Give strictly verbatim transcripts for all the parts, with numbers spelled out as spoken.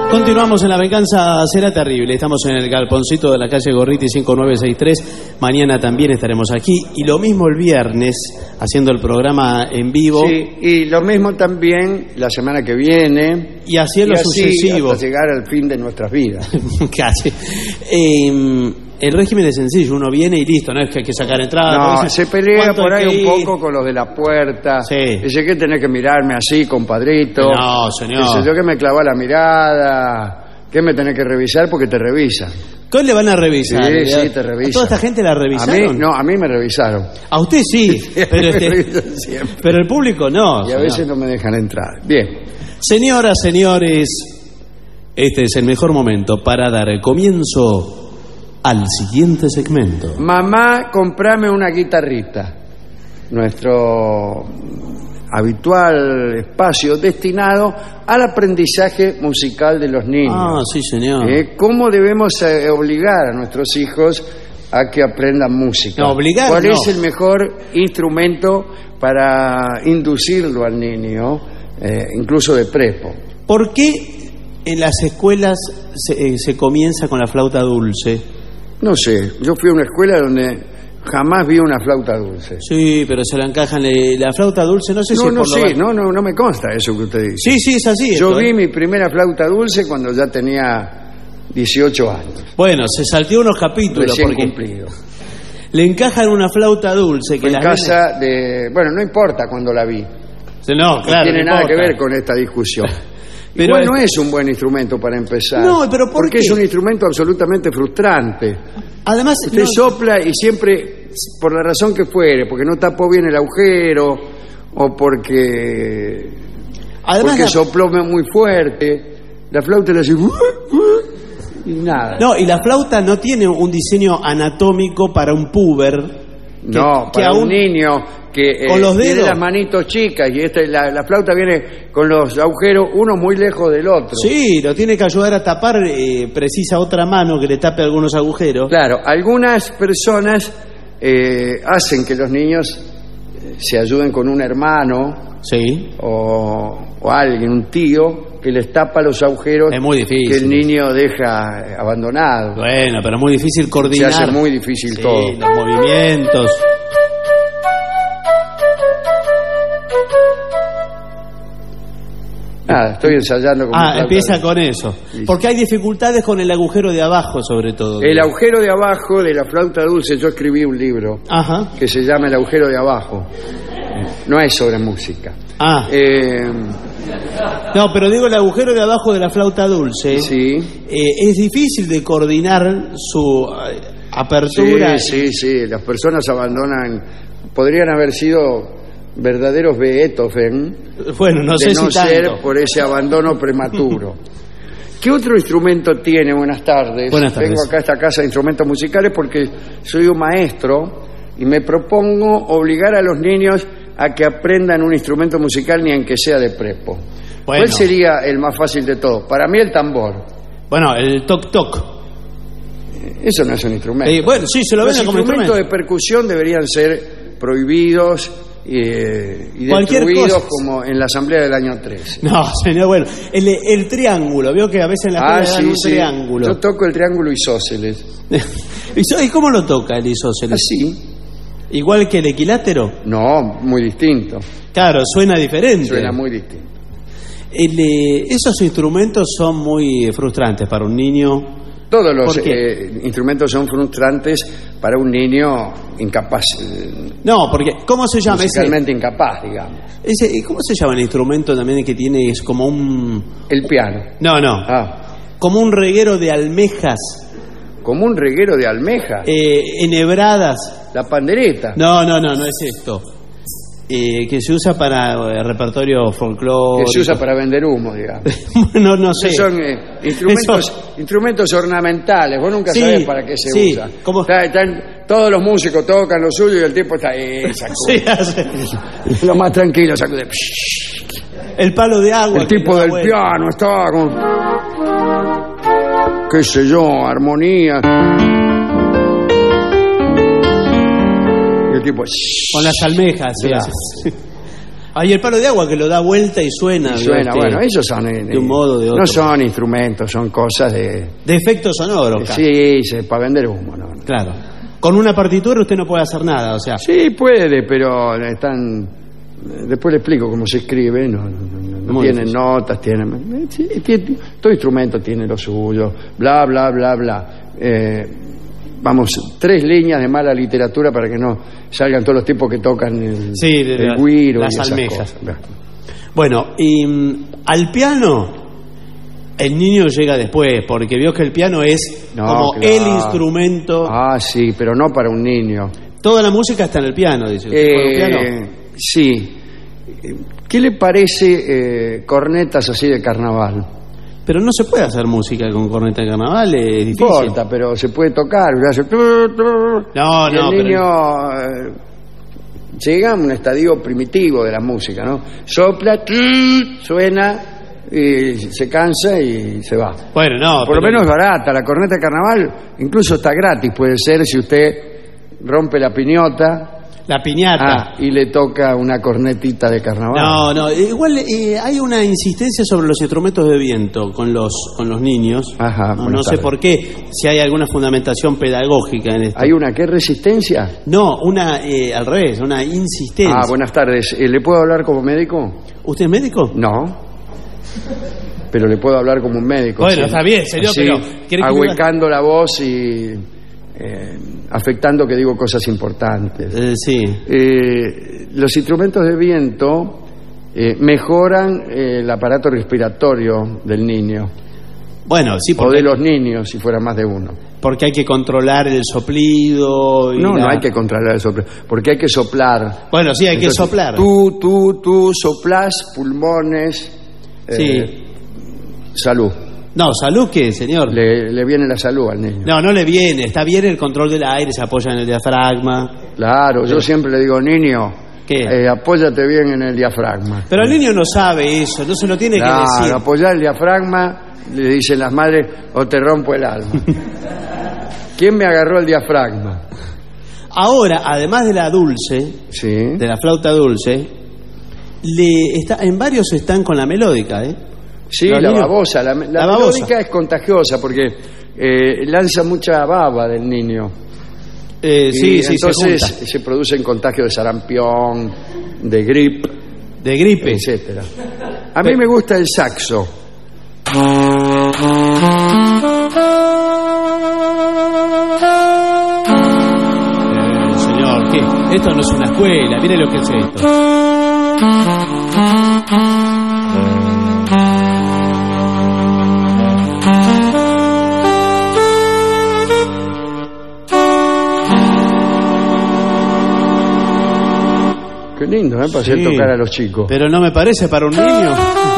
Continuamos en La Venganza Será Terrible. Estamos en el galponcito de la calle Gorriti cinco nueve seis tres. Mañana también estaremos aquí. Y lo mismo el viernes, haciendo el programa en vivo. Sí, y lo mismo también la semana que viene. Y así en lo sucesivo. Hasta llegar al fin de nuestras vidas. Casi. Eh, el régimen es sencillo. Uno viene y listo. No es que hay que sacar entrada. No, dice, se pelea por ahí un ir? poco con los de la puerta. Sí. Dice que tenés que mirarme así, compadrito. No, señor. Dice yo que me clavó la mirada. ¿Qué me tenés que revisar? Porque te revisan. ¿Qué le van a revisar? Sí, sí, te revisan. ¿A toda esta gente la revisaron? A mí, no, a mí me revisaron. A usted sí, pero, me este, revisan siempre. pero el público no. Y a señor. veces no me dejan entrar. Bien. Señoras, señores, este es el mejor momento para dar el comienzo al siguiente segmento. Mamá, comprame una guitarrita. Nuestro habitual espacio destinado al aprendizaje musical de los niños. Ah, sí, señor. ¿Eh? ¿Cómo debemos eh, obligar a nuestros hijos a que aprendan música? No, obligar ¿Cuál no. es el mejor instrumento para inducirlo al niño, eh, incluso de prepo? ¿Por qué en las escuelas se, eh, se comienza con la flauta dulce? No sé, yo fui a una escuela donde jamás vi una flauta dulce. Sí, pero se la encajan eh, la flauta dulce, no sé No, si no por sé, lo... no, no, no me consta eso que usted dice. Sí, sí, es así. Yo esto, vi ¿eh? mi primera flauta dulce cuando ya tenía dieciocho años. Bueno, se salteó unos capítulos Recién porque cumplido. le encajan una flauta dulce que Fue en las casa de... Bueno, no importa cuando la vi. nenas- No, claro. no tiene no nada importa. que ver con esta discusión. Pero Igual es- no es un buen instrumento para empezar. No, pero ¿por Porque qué? es un instrumento absolutamente frustrante. Además, Usted no- sopla y siempre, por la razón que fuere, porque no tapó bien el agujero o porque, además porque la- sopló muy fuerte, la flauta le hace... y nada. No, y la flauta no tiene un diseño anatómico para un puber. que- No, que para aún- un niño que eh, con los tiene dedos. las manitos chicas y esta, la, la flauta viene con los agujeros uno muy lejos del otro. Sí, lo tiene que ayudar a tapar, eh, precisa otra mano que le tape algunos agujeros. Claro, algunas personas eh, hacen que los niños eh, se ayuden con un hermano Sí. o, o alguien, un tío, que les tapa los agujeros Es muy difícil. que el niño deja eh, abandonado. Bueno, pero es muy difícil Se coordinar. hace muy difícil Sí, todo. los movimientos. Nada, estoy ensayando con mi Ah, flauta empieza dulce. con eso. Listo. Porque hay dificultades con el agujero de abajo, sobre todo. El agujero de abajo de la flauta dulce, yo escribí un libro Ajá. que se llama El agujero de abajo. No es sobre música. Ah, Eh, no, pero digo el agujero de abajo de la flauta dulce. sí, eh, es difícil de coordinar su eh, apertura. sí, sí, sí. Las personas abandonan. Podrían haber sido verdaderos Beethoven Bueno, no de sé no si tanto. ser por ese abandono prematuro. ¿Qué otro instrumento tiene? Buenas tardes. Buenas tardes. Vengo acá a esta casa de instrumentos musicales porque soy un maestro y me propongo obligar a los niños a que aprendan un instrumento musical ni aunque sea de prepo. Bueno. ¿Cuál sería el más fácil de todos? Para mí el tambor. Bueno, el toc toc. Eso no es un instrumento. Eh, bueno, sí, se lo Los ven como instrumentos instrumento. de percusión deberían ser prohibidos eh, y Cualquier destruidos cosa. como en la asamblea del año trece. No, señor, bueno, el, el triángulo, veo que a veces en la Ah, escuela dan sí, un sí. triángulo. Yo toco el triángulo isósceles. ¿Y so- ¿Y cómo lo toca el isósceles? Así. ¿Igual que el equilátero? No, muy distinto. Claro, suena diferente. Suena muy distinto. El, eh, esos instrumentos son muy frustrantes para un niño. Todos los ¿Por qué? eh, instrumentos son frustrantes para un niño incapaz, eh, No, porque, ¿cómo se llama ese? musicalmente incapaz, digamos. ese? ¿Cómo se llama el instrumento también que tiene, es como un... El piano. No, no, Ah, como un reguero de almejas como un reguero de almeja. eh, enhebradas. La pandereta. No, no, no, no es esto. Eh, que se usa para eh, repertorio folclórico. Que se usa para vender humo, digamos. no, no sé. Son eh, instrumentos, Eso- instrumentos ornamentales. Vos nunca Sí, sabés para qué se sí. usa. ¿Cómo? Está- están- todos los músicos tocan lo suyo y el tipo está eh, sacude. Sí, hace- Lo más tranquilo, sacude. el palo de agua. El que tipo le da del vuelta. piano estaba con, qué sé yo, armonía. Y el tipo... Con las almejas. sí, Claro. sí. Hay el palo de agua que lo da vuelta y suena. Y suena, ¿viste? bueno, esos son... eh, de un modo, de otro. No son instrumentos, son cosas de... De efectos sonoros. Sí, sí, para vender humo, ¿no? Claro. Con una partitura usted no puede hacer nada, o sea... Sí, puede, pero están... Después le explico cómo se escribe, no, no, no, no tienen difícil. Notas, tienen... Sí, tiene, todo instrumento tiene lo suyo, bla, bla, bla, bla. Eh, vamos, tres líneas de mala literatura para que no salgan todos los tipos que tocan el, sí, de, el güiro las y esas almejas. Cosas. Bueno, y um, al piano el niño llega después, porque vio que el piano es no, como claro. el instrumento. Ah, sí, pero no para un niño. Toda la música está en el piano, dice usted. Eh, ¿El piano? Sí. ¿Qué le parece eh, cornetas así de carnaval? Pero no se puede hacer música con corneta de carnaval, es difícil. No importa, pero se puede tocar. Hace... No, y no, el niño pero... eh, llega a un estadio primitivo de la música, ¿no? Sopla, suena, y se cansa y se va. Bueno, no. Por pero... lo menos es barata. La corneta de carnaval incluso está gratis, puede ser si usted rompe la piñata. La piñata. Ah, y le toca una cornetita de carnaval. No, no, igual eh, hay una insistencia sobre los instrumentos de viento con los con los niños. Ajá. No, no sé por qué, si hay alguna fundamentación pedagógica en esto. ¿Hay una qué resistencia? No, una eh, al revés, una insistencia. Ah, buenas tardes. Eh, ¿Le puedo hablar como médico? ¿Usted es médico? No. Pero le puedo hablar como un médico. Bueno, sí. está bien, señor, Así, pero... ahuecando la voz y... Eh, afectando que digo cosas importantes. Eh, sí. Eh, los instrumentos de viento eh, mejoran eh, el aparato respiratorio del niño. Bueno, sí, porque... O de los niños, si fuera más de uno. Porque hay que controlar el soplido... Y no, la... no hay que controlar el soplido, porque hay que soplar. Bueno, sí, hay Entonces, que soplar. Tú, tú, tú soplás, pulmones... Sí. Eh, salud. No, ¿salud qué, señor? Le, le viene la salud al niño. No, no le viene. Está bien el control del aire, se apoya en el diafragma. Claro, yo siempre le digo, niño, ¿qué? Eh, apóyate bien en el diafragma. Pero el niño no sabe eso, no se lo tiene claro, que decir. apoyar el diafragma, le dicen las madres, o te rompo el alma. ¿Quién me agarró el diafragma? Ahora, además de la dulce, sí. de la flauta dulce, le está, en varios están con la melódica, ¿eh? Sí, Los la niños, babosa. La, la, la melódica babosa. Es contagiosa porque eh, lanza mucha baba del niño. Eh, sí, y sí, entonces se, se producen contagios de sarampión, de gripe, de gripe, etcétera. A mí Pero... me gusta el saxo. Eh, señor, ¿qué? Esto no es una escuela, mire lo que es esto. Qué lindo, ¿eh? Para sí, hacer tocar a los chicos. Pero no me parece para un niño.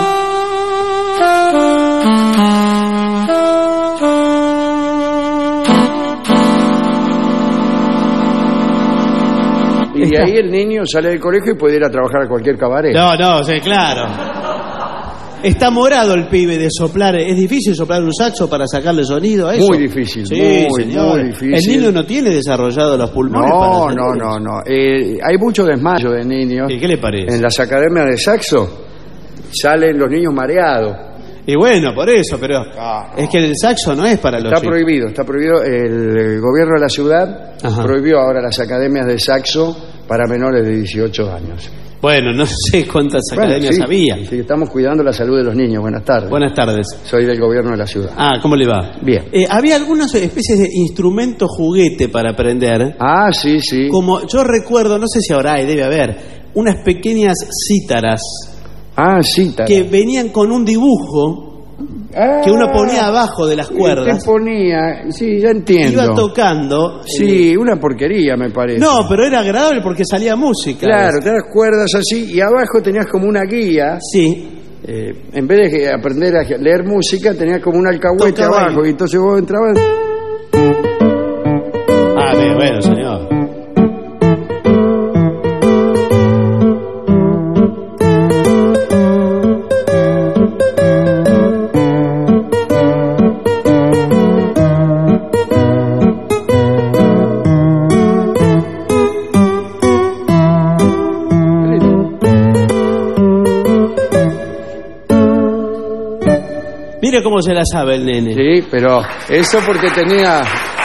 Y de ahí el niño sale del colegio y puede ir a trabajar a cualquier cabaret. No, no, sí, claro. Está morado el pibe de soplar. ¿Es difícil soplar un saxo para sacarle sonido a eso? Muy difícil, sí, muy, señor. muy difícil. El niño no tiene desarrollado los pulmones no, para No, no, no, eh, hay mucho desmayo de niños. ¿Y qué le parece? En las academias de saxo salen los niños mareados. Y bueno, por eso, pero ah, es que el saxo no es para los Está chicos. prohibido, está prohibido. El gobierno de la ciudad Ajá. prohibió ahora las academias de saxo para menores de dieciocho años. Bueno, no sé cuántas bueno, academias sí, había. Sí, estamos cuidando la salud de los niños. Buenas tardes. Buenas tardes. Soy del gobierno de la ciudad. Ah, ¿cómo le va? Bien. Eh, había algunas especies de instrumento juguete para aprender. Ah, sí, sí. Como yo recuerdo, no sé si ahora hay, debe haber, unas pequeñas cítaras. Ah, cítaras. Que venían con un dibujo. Ah, que uno ponía abajo de las cuerdas. ¿Qué ponía? Sí, ya entiendo. Iba tocando. Sí, eh, una porquería me parece. No, pero era agradable porque salía música. Claro, tenías cuerdas así y abajo tenías como una guía. Sí. Eh, en vez de aprender a leer música, tenías como un alcahuete Tocaba abajo ahí. Y entonces vos entrabas. Ah, bien, bueno, señor. Mire cómo se la sabe el nene. Sí, pero eso porque tenía...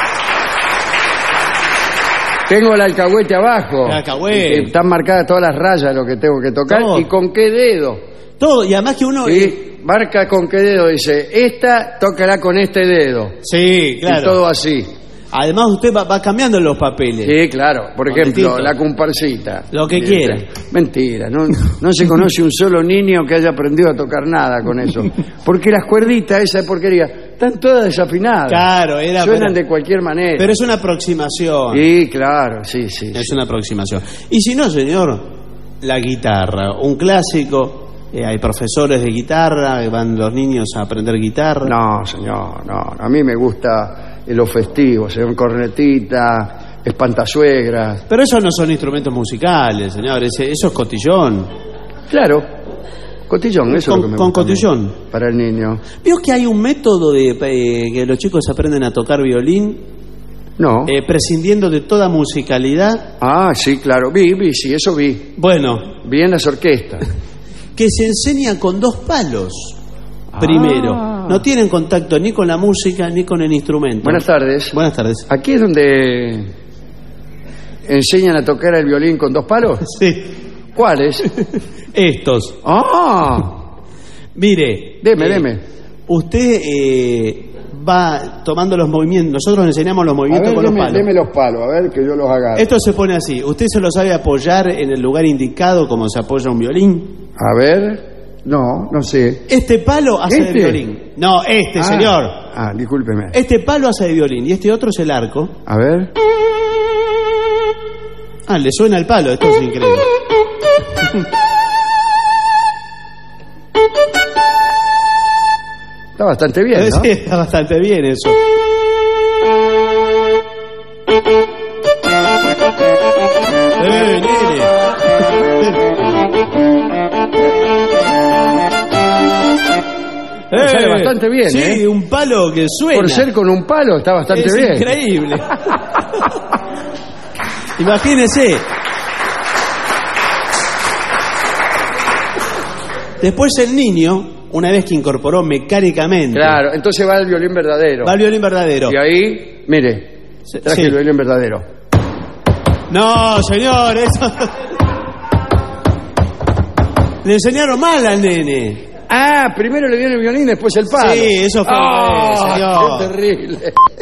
Tengo el alcahuete abajo. El alcahuete. Están marcadas todas las rayas de lo que tengo que tocar. Todo. ¿Y con qué dedo? Todo, y además que uno... Sí, eh... marca con qué dedo, dice, esta, tócala con este dedo. Sí, claro. Y todo así. Además usted va, va cambiando los papeles. Sí, claro. Por con ejemplo, distinto. la comparsita. Lo que quiera. Mentira, no, no se conoce un solo niño que haya aprendido a tocar nada con eso. Porque las cuerditas, esa porquería, están todas desafinadas. Claro, era... Suenan pero, de cualquier manera. Pero es una aproximación. Sí, claro, sí, sí. Es sí. una aproximación. Y si no, señor, la guitarra, un clásico... Eh, hay profesores de guitarra, van los niños a aprender guitarra. No, señor, no. A mí me gusta lo festivo, señor, cornetita, espantasuegras. Pero esos no son instrumentos musicales, señor, ese, eso es cotillón. Claro, cotillón, eso con, es lo que me con gusta cotillón. Para el niño. ¿Vio que hay un método de eh, que los chicos aprenden a tocar violín? No. Eh, prescindiendo de toda musicalidad. Ah, sí, claro, vi, vi, sí, eso vi. Bueno. Vi en las orquestas. Que se enseña con dos palos, primero. Ah. No tienen contacto ni con la música ni con el instrumento. Buenas tardes. Buenas tardes. ¿Aquí es donde enseñan a tocar el violín con dos palos? Sí. ¿Cuáles? Estos. Ah. Mire. Deme, eh, deme. Usted eh, va tomando los movimientos. Nosotros le enseñamos los movimientos a ver, con deme, los palos. Deme los palos, a ver que yo los haga. Esto se pone así. ¿Usted se lo sabe apoyar en el lugar indicado como se apoya un violín? A ver, no, no sé. Este palo hace ¿Este? de violín. No, este, ah, señor. Ah, discúlpeme. Este palo hace de violín y este otro es el arco. A ver. Ah, le suena el palo, esto es increíble. Está bastante bien, ¿no? Sí, está bastante bien eso. Eh, nene. Eh, sale bastante bien, sí, ¿eh? un palo que suena. Por ser con un palo está bastante es bien. Es increíble. Imagínese. Después el niño, una vez que incorporó mecánicamente... Claro, entonces va el violín verdadero. Va el violín verdadero. Y ahí, mire, traje sí. el violín verdadero. No, señor, eso... Le enseñaron mal al nene. Ah, primero le dieron el violín, después el palo. Sí, eso fue... Oh, señor. ¡Qué terrible!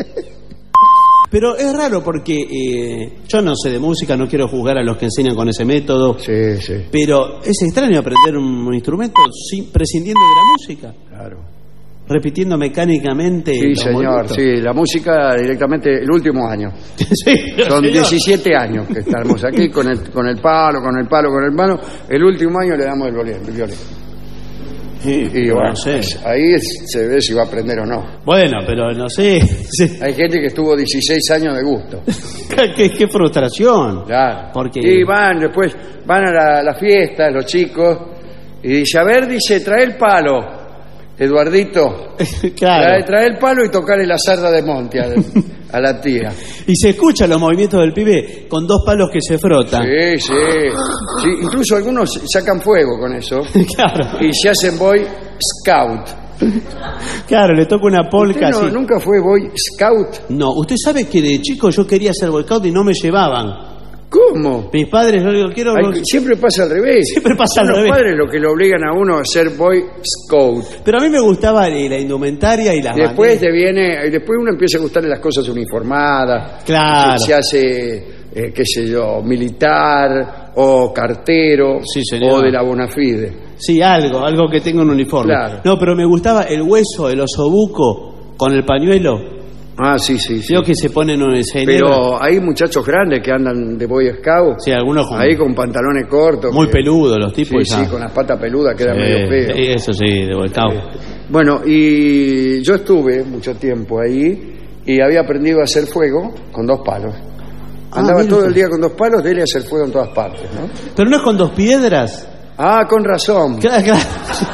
Pero es raro porque eh, yo no sé de música, no quiero juzgar a los que enseñan con ese método. Sí, sí. Pero es extraño aprender un, un instrumento sin, prescindiendo de la música. Claro. Repitiendo mecánicamente. Sí, señor, sí. La música directamente el último año. Sí, son señor. diecisiete años que estamos aquí con el, con el palo, con el palo, con el palo. El último año le damos el violín. El violín. Sí, y bueno, no sé. Ahí es, se ve si va a aprender o no. Bueno, pero no sé. Sí. Hay gente que estuvo dieciséis años de gusto. qué, qué frustración. Claro. Porque... Y van, después van a la, la fiesta, los chicos, y dice, a ver, dice, trae el palo, Eduardito. Claro. Trae, trae el palo y tocarle la sarda de monte a, a la tía. Y se escuchan los movimientos del pibe con dos palos que se frotan. Sí, sí, sí. Incluso algunos sacan fuego con eso. Claro. Y se hacen Boy Scout. Claro, le toca una polka ¿Usted no, así. nunca fue Boy Scout? No, usted sabe que de chico yo quería ser Boy Scout y no me llevaban. ¿Cómo? Mis padres, yo digo, quiero... Ay, siempre pasa al revés. Siempre pasa al Son revés. Los padres lo que lo obligan a uno a ser Boy Scout. Pero a mí me gustaba la indumentaria y las Después banderas. te viene, después uno empieza a gustarle las cosas uniformadas. Claro. Se, se hace, eh, qué sé yo, militar o cartero. Sí, señor. O de la Bonafide. Sí, algo, algo que tenga un uniforme. Claro. No, pero me gustaba el hueso, el osobuco con el pañuelo. Ah, sí, sí, sí. Veo que se ponen un escenario. Pero hay muchachos grandes que andan de Boy Scout. Sí, algunos con... Ahí con pantalones cortos. Muy que... peludos los tipos. Sí, ya. sí, con las patas peludas queda Sí, medio feo. sí, eso sí, de Boy Scout. Bueno, y yo estuve mucho tiempo ahí y había aprendido a hacer fuego con dos palos. Andaba Ah, todo el día con dos palos, dele a hacer fuego en todas partes, ¿no? Pero no es con dos piedras. Ah, con razón. Claro, claro.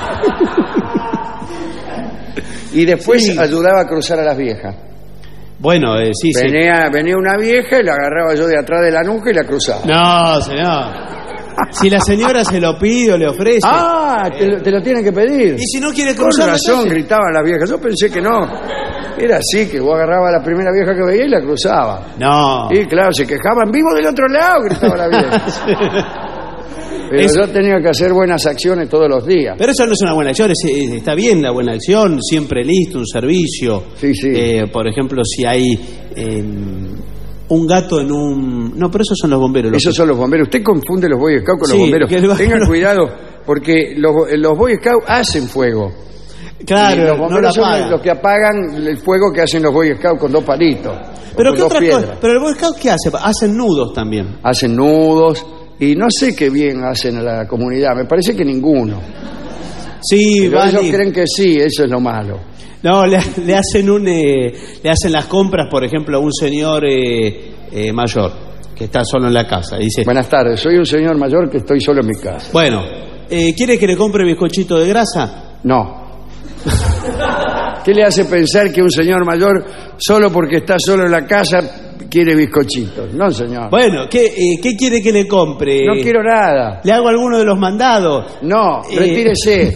Y después Sí. ayudaba a cruzar a las viejas. Bueno, eh, sí, sí. Venía, venía una vieja y la agarraba yo de atrás de la nuca y la cruzaba. No, señor. Si la señora se lo pide o le ofrece. Ah, te, lo- te lo tienen que pedir. Y si no quiere Con cruzar la razón calle. gritaban las viejas. Yo pensé que no. Era así, que vos agarrabas a la primera vieja que veía y la cruzaba. No. Y claro, se quejaban, vivo del otro lado, gritaba la vieja. Pero Es- yo tenía que hacer buenas acciones todos los días. Pero eso no es una buena acción, es- es- está bien la buena acción, siempre listo, un servicio. Sí, sí. Eh, por ejemplo, si hay eh, un gato en un... No, pero esos son los bomberos. los Esos que- son los bomberos. Usted confunde los Boy Scouts con Sí, los bomberos. que el- Tengan cuidado, porque los, los Boy Scouts hacen fuego. Claro, Y los no bomberos la son apagan. los que apagan el fuego que hacen los Boy Scouts con dos palitos. Pero o qué con dos otra cosa, piedras. pero el Boy Scout ¿qué hace? Hacen nudos también. Hacen nudos y no sé qué bien hacen a la comunidad. Me parece que ninguno. Sí, Pero van ellos y- creen que sí, eso es lo malo. No, le, le hacen un, eh, le hacen las compras, por ejemplo, a un señor eh, eh, mayor que está solo en la casa. Y dice, Buenas tardes, soy un señor mayor que estoy solo en mi casa. bueno, eh, ¿quiere que le compre bizcochito de grasa? No. ¿Qué le hace pensar que un señor mayor, solo porque está solo en la casa, quiere bizcochitos? No, señor. Bueno, ¿qué, eh, ¿qué quiere que le compre? No quiero nada. ¿Le hago alguno de los mandados? No, Eh, retírese.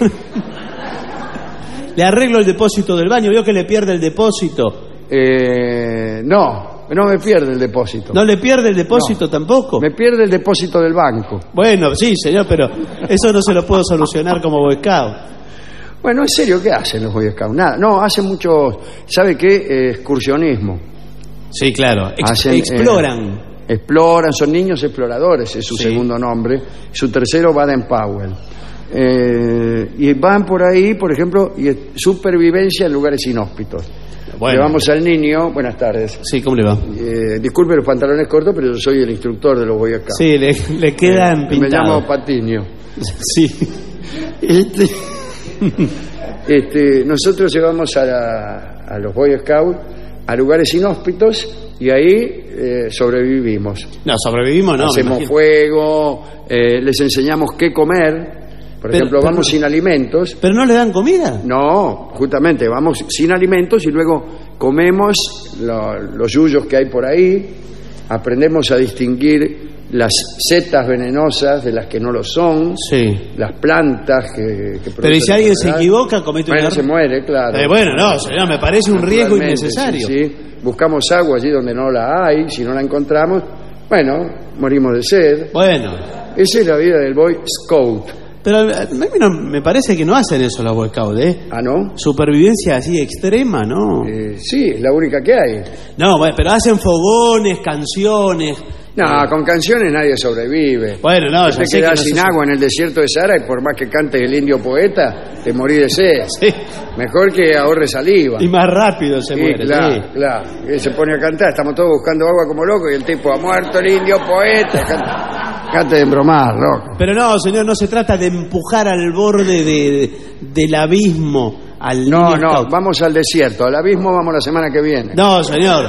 ¿Le arreglo el depósito del baño? ¿Vio que le pierde el depósito? Eh, no, no me pierde el depósito. ¿No le pierde el depósito tampoco? Me pierde el depósito del banco. Bueno, sí, señor, pero eso no se lo puedo solucionar como Boy Scout. Bueno, en serio, ¿qué hacen los Boy Scouts? Nada, no, hacen mucho, ¿sabe qué? Eh, excursionismo. Sí, claro. Ex- Hacen, exploran. eh, exploran, son niños exploradores, es su Sí. segundo nombre. Su tercero, Baden Powell. Eh, y van por ahí, por ejemplo, y es supervivencia en lugares inhóspitos. Bueno. Llevamos al niño, buenas tardes. Sí, ¿cómo le va? Eh, disculpe los pantalones cortos, pero yo soy el instructor de los Boy Scouts. Sí, le, le quedan Eh, me pintados. llamo Patiño. Sí. Este, este, nosotros llevamos a, la- a los Boy Scouts a lugares inhóspitos y ahí eh, sobrevivimos. No, sobrevivimos, no. me Hacemos imagino. fuego, eh, les enseñamos qué comer. Por Pero- ejemplo, pero vamos no- sin alimentos. ¿Pero no le dan comida? No, justamente, vamos sin alimentos y luego comemos lo- los yuyos que hay por ahí, aprendemos a distinguir las setas venenosas de las que no lo son, Sí. las plantas que, que Pero ¿y si producen alguien se enfermedad. equivoca, comete un Bueno, error? se muere, claro. Eh, bueno, no, señor, me parece un riesgo Naturalmente, innecesario. sí, sí. Buscamos agua allí donde no la hay, si no la encontramos, bueno, morimos de sed. Bueno, Esa es la vida del Boy Scout. pero a mí no, me parece que no hacen eso los Boy Scouts, ¿eh? Ah, ¿no? Supervivencia así extrema, ¿no? Eh, sí, es la única que hay. No, bueno, pero hacen fogones, canciones. No, con canciones nadie sobrevive. Bueno, no, Te ya sé que quedás no sin se- agua en el desierto de Sahara y por más que cantes el indio poeta, te morís de sed. Sí. Mejor que ahorre saliva. Y más rápido se Sí, muere, claro, sí. claro. Y él se pone a cantar, estamos todos buscando agua como locos y el tipo ha muerto el indio poeta. Canta, canta de embromar, loco. Pero no, señor, no se trata de empujar al borde de- del abismo al No, niño no, scout. vamos al desierto. Al abismo vamos la semana que viene. No, señor.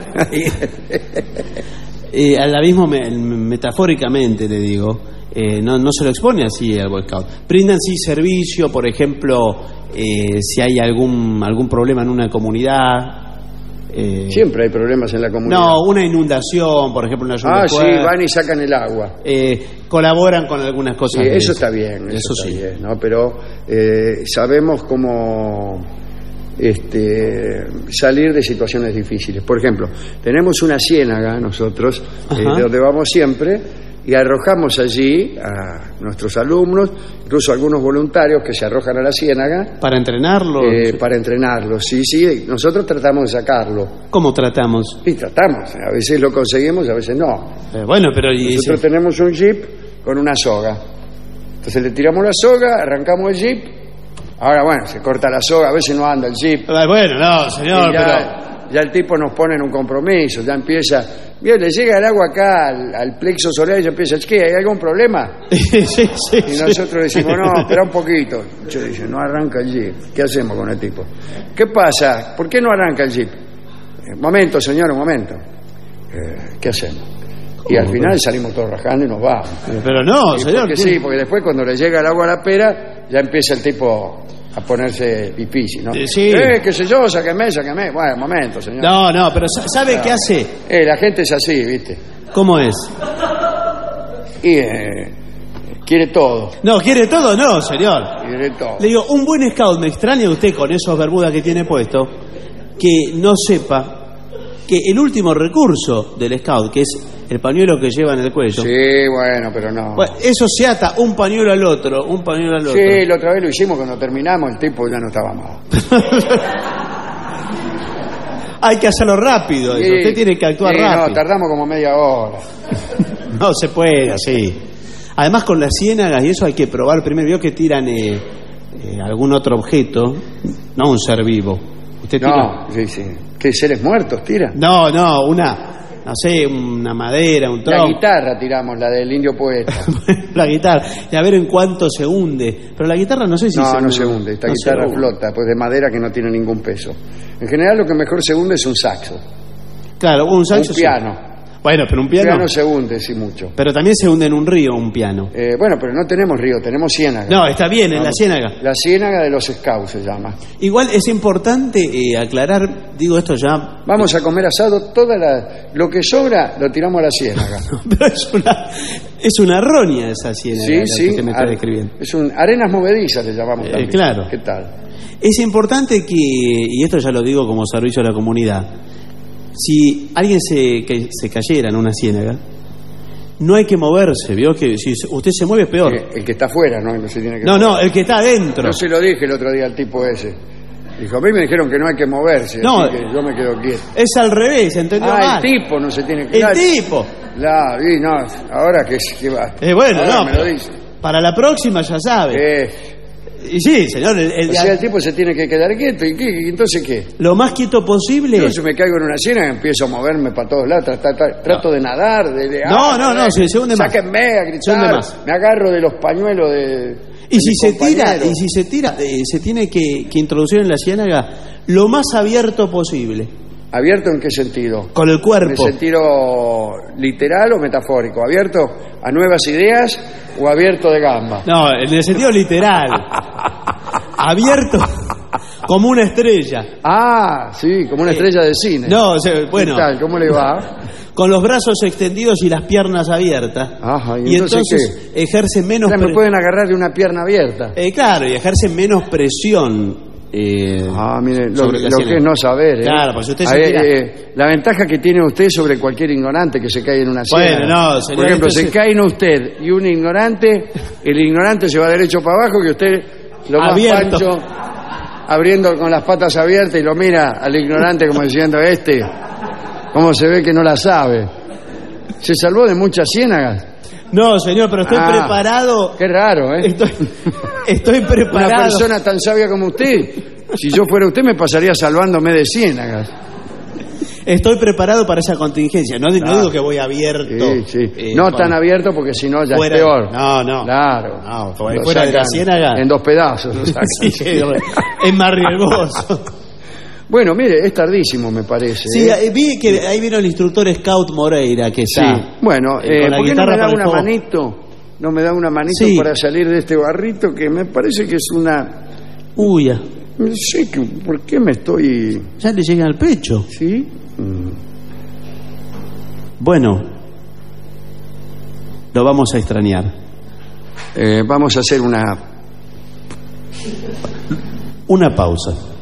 Eh, al abismo me- metafóricamente le digo, eh, no, no se lo expone así al Boy Scout. Brindan sí servicio, por ejemplo, eh, si hay algún algún problema en una comunidad. eh, Siempre hay problemas en la comunidad. no, una inundación, por ejemplo, una lluvia Ah, sí, fuerte. van y sacan el agua. Eh, colaboran con algunas cosas. Sí, de eso eso. está bien, eso, Eso está sí. bien, ¿no? Pero eh, sabemos cómo este, salir de situaciones difíciles. Por ejemplo, tenemos una ciénaga nosotros, eh, Ajá. de donde vamos siempre, y arrojamos allí a nuestros alumnos, incluso algunos voluntarios que se arrojan a la ciénaga Para entrenarlo. eh, para entrenarlos. Sí, sí, nosotros tratamos de sacarlo. ¿Cómo tratamos? Sí, tratamos. A veces lo conseguimos, a veces no. Eh, bueno, pero y Nosotros ese- tenemos un jeep con una soga. Entonces le tiramos la soga, arrancamos el jeep. Ahora, bueno, se corta la soga, a veces no anda el jeep. Eh, bueno, no, señor, Y ya, ya el tipo nos pone en un compromiso, ya empieza. Bien, le llega el agua acá al, al plexo solar y ya empieza, ¿qué? ¿Hay algún problema? pero... sí, sí, Y sí. nosotros decimos, no, espera un poquito. Yo dice, no arranca el jeep. ¿Qué hacemos con el tipo? ¿Qué pasa? ¿Por qué no arranca el jeep? Un momento, señor, un momento. Eh, ¿Qué hacemos? Y al final salimos todos rajando y nos vamos. Pero no, Y señor. porque sí, porque después cuando le llega el agua a la pera, ya empieza el tipo a ponerse difícil, ¿no? Eh, sí. Eh, qué sé yo, sáqueme, sáqueme. Bueno, un momento, señor. No, no, pero sa- ¿sabe qué hace? Eh, la gente es así, ¿viste? ¿Cómo es? Y eh, Quiere todo. No, quiere todo, no, señor. Quiere todo. Le digo, un buen scout, me extraña usted con esos bermudas que tiene puesto, que no sepa que el último recurso del scout, que es el pañuelo que lleva en el cuello. Sí, bueno, pero no. Bueno, eso se ata un pañuelo al otro, un pañuelo al otro. Sí, la otra vez lo hicimos cuando terminamos, el tipo ya no estaba más. Hay que hacerlo rápido, eso. Sí, Usted tiene que actuar sí, rápido. No, tardamos como media hora. No se puede así. Además, con las ciénagas y eso hay que probar primero. Vio que tiran eh, eh, algún otro objeto, no un ser vivo. ¿Usted tira? No, sí, sí. ¿Qué, seres muertos tiran? No, no, una, no sé, una madera, un tronco. La guitarra tiramos, la del indio poeta. La guitarra, y a ver en cuánto se hunde. Pero la guitarra no sé si no, se hunde. No, no se hunde. Esta no guitarra flota, pues de madera que no tiene ningún peso. En general lo que mejor se hunde es un saxo. Claro, un saxo. Un piano. Sí. Bueno, pero un piano... Un piano se hunde, sí, mucho. Pero también se hunde en un río un piano. Eh, bueno, pero no tenemos río, tenemos ciénaga. No, está bien, en la ciénaga. La ciénaga de los scouts se llama. Igual es importante eh, aclarar, digo esto ya... Vamos a comer asado, toda la, lo que sobra lo tiramos a la ciénaga. Pero es una, es una roña esa ciénaga. Sí, la sí. Que usted me está Ar, describiendo. Es un arenas movedizas le llamamos eh, también. Claro. ¿Qué tal? Es importante que, y esto ya lo digo como servicio a la comunidad, si alguien se, que, se cayera en una ciénaga, no hay que moverse, ¿vio? Que si usted se mueve es peor. El, el que está afuera, ¿no? No se tiene que No, mover. no, el que está adentro. Yo se lo dije el otro día al tipo ese. Dijo, a mí me dijeron que no hay que moverse, no, así que yo me quedo quieto. Es al revés, ¿entendió? Ah, mal. el tipo no se tiene que... El la, tipo. La, y no, ahora que, que va. Eh, bueno, ahora no, me lo dice. Para la próxima ya sabe. Eh, Y sí, señor. El, el, o sea, el tipo se tiene que quedar quieto. ¿Y qué? ¿Entonces qué? Lo más quieto posible. Yo si me caigo en una ciénaga empiezo a moverme para todos lados. Trato, trato, trato de nadar. De, de, no, ah, no, no, se, se hunde más. Sáquenme a gritar. Me agarro de los pañuelos de. Y de si se compañero. tira, y si se tira, eh, se tiene que, que introducir en la ciénaga lo más abierto posible. ¿Abierto en qué sentido? Con el cuerpo. ¿En sentido literal o metafórico? ¿Abierto a nuevas ideas o abierto de gamba? No, en el sentido literal. Abierto como una estrella. Ah, sí, como una estrella de cine. No, o sea, bueno. ¿Qué tal? ¿Cómo le va? Con los brazos extendidos y las piernas abiertas. Ajá, y, y entonces, entonces ejerce menos... O sea, me pueden agarrar de una pierna abierta. Eh, claro, y ejerce menos presión. Eh, ah, mire, lo, lo que es no saber. ¿eh? Claro, pues usted se Ahí, tira... eh, la ventaja que tiene usted sobre cualquier ignorante que se cae en una ciénaga. Bueno, no, señor, por ejemplo, entonces... se cae en usted y un ignorante, el ignorante se va derecho para abajo y usted lo más Abierto. pancho, abriendo con las patas abiertas y lo mira al ignorante como diciendo, este, cómo se ve que no la sabe. ¿Se salvó de muchas ciénagas? No, señor, pero estoy ah, preparado. Qué raro, ¿eh? Estoy, estoy preparado. Una persona tan sabia como usted, si yo fuera usted me pasaría salvándome de ciénagas. Estoy preparado para esa contingencia. No, no digo que voy abierto. Sí, sí. Eh, no con... tan abierto porque si no ya fuera... es peor. No, no. Claro. No, fuera de la ciénaga. En dos pedazos. Sí, es más riesgoso. Bueno, mire, es tardísimo, me parece. Sí, ¿eh? vi que ahí vino el instructor Scout Moreira, que está. Sí. Bueno, eh, ¿por qué no me da una manito? No me da una manito sí. para salir de este barrito que me parece que es una... Uy, ya. No sé, que, ¿por qué me estoy...? Ya le llega al pecho. Sí. Mm. Bueno, lo vamos a extrañar. Eh, vamos a hacer una... Una pausa.